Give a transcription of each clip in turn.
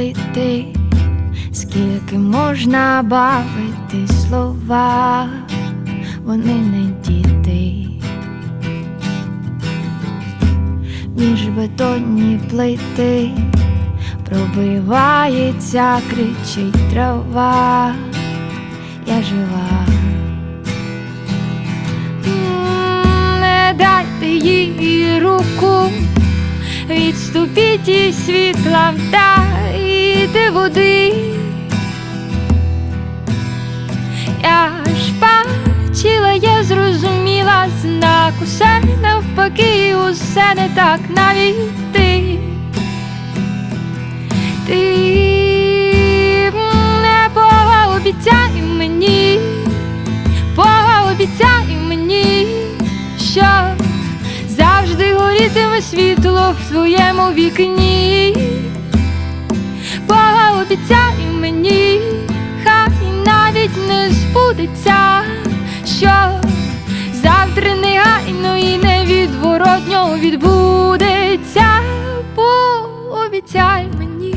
плити, скільки можна бавити слова, вони не діти. Між бетонні плити пробивається, кричить трава, я жива. Не дайте їй руку, відступіть із світла, вдайте води. Я ж бачила, я зрозуміла, знак усе навпаки, усе не так, навіть ти. Ти не пообіцяй мені, пообіцяй мені, що завжди горітиме світло в твоєму вікні. Пообіцяй мені, хай навіть не збудеться, що завтра негайно і невідворотньо відбудеться. Пообіцяй мені,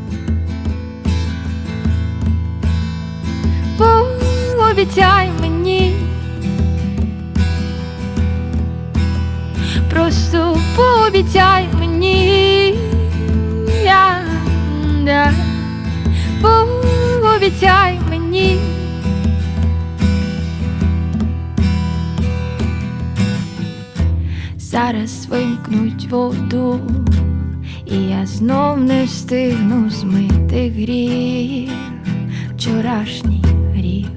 пообіцяй мені, просто пообіцяй мені, пообіцяй мені. Зараз вимкнуть воду, і я знов не встигну змити гріх, вчорашній гріх.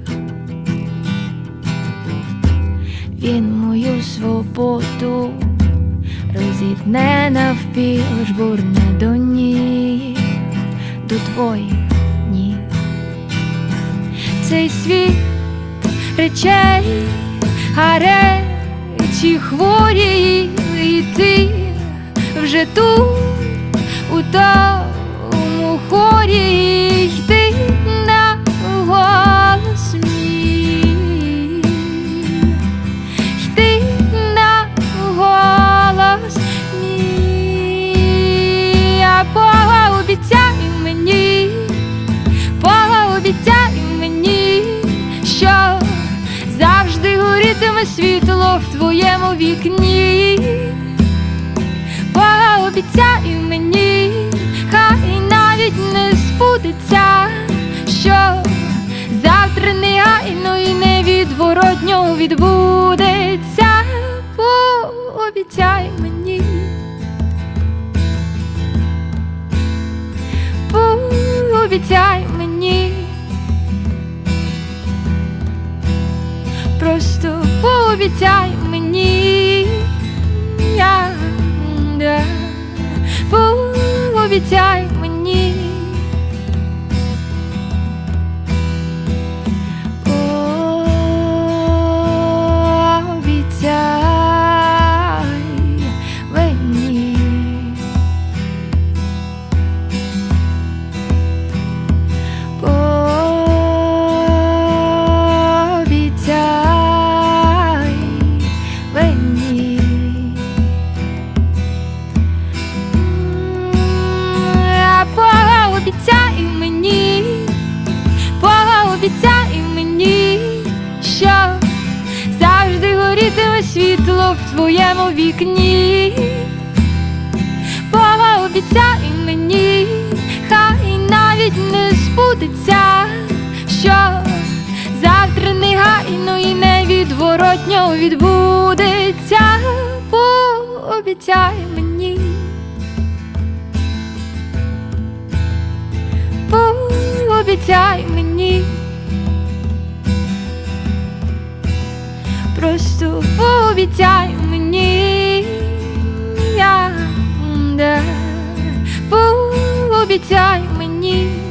Він мою свободу розітне навпіл, жбурне до ніг, до твоїх ніг. Цей світ речей, а речі хворі, і ти вже тут, у тому хорі, йди на голос мій, йди на голос мій. А пообіцяй мені, пообіцяй мені, що завжди горітиме світло в твоєму вікні. Пообіцяй мені, хай навіть не збудеться, що завтра негайно і невідворотньо відбудеться. Пообіцяй мені, пообіцяй мені, просто пообіцяй мені, пообіцяй мені, пообіцяй мені, пообіцяй мені. Пообіцяй мені, пообіцяй мені, що завжди горітиме світло в твоєму вікні. Пообіцяй мені, хай навіть не збудеться, що завтра негайно і невідворотньо відбудеться. Пообіцяй мені, пообіцяй мені, просто пообіцяй мені, пообіцяй мені.